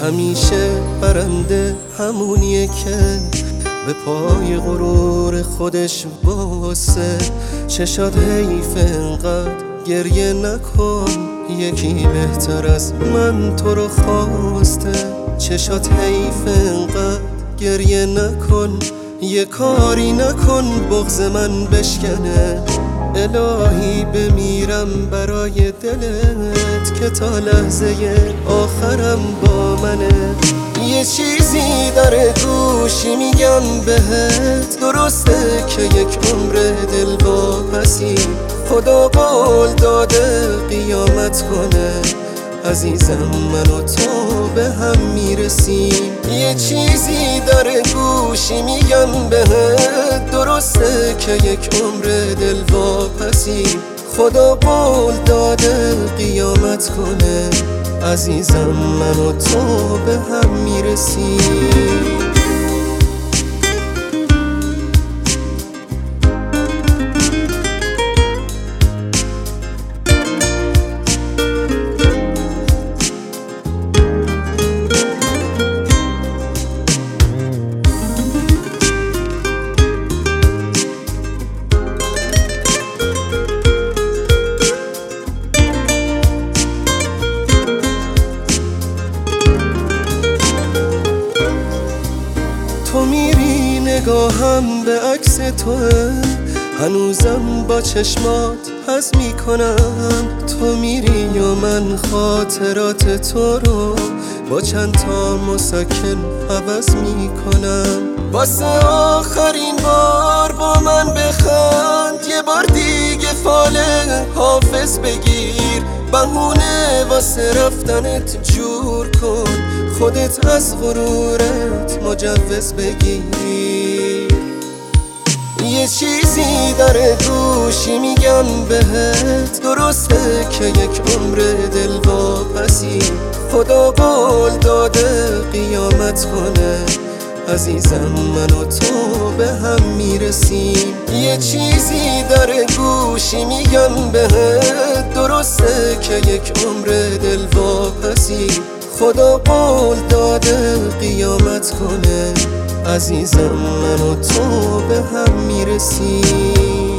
همیشه برنده همونیه که به پای غرور خودش واسه. چشات حیف انقدر گریه نکن، یکی بهتر از من تو رو خواسته. چشات حیف انقدر گریه نکن، یه کاری نکن بغض من بشکنه. الهی بمیرم برای دلت که تا لحظه آخرم با منه. یه چیزی داره گوشی میگم بهت، درسته که یک عمر دل واپسی. خدا قول داده قیامت کنه، عزیزم من و تو به هم میرسیم. یه چیزی داره گوشی میگم بهت، درسته که یک عمر دل واپسی. خدا قول داده قیامت کنه، عزیزم من و تو به هم میرسیم. تو میری نگاهم به عکس توه، هنوزم با چشمات حس میکنم. تو میری یا من خاطرات تو رو با چند تا مسکن عوض میکنم. واسه آخرین بار با من بخند، یه بار دیگه فال حافظ بگیر. بهونه واسه رفتنت جور کن، خودت از غرورت مجوز بگیر. یه چیزی داره گوشی میگم بهت، درسته که یک عمر دل واپسی. خدا قول داده قیامت کنه، عزیزم من و تو به هم میرسیم. یه چیزی داره گوشی میگم بهت، درسته که یک عمر دل واپسی. خدا قول داده قیامت کنه، عزیزم من و تو به هم میرسیم.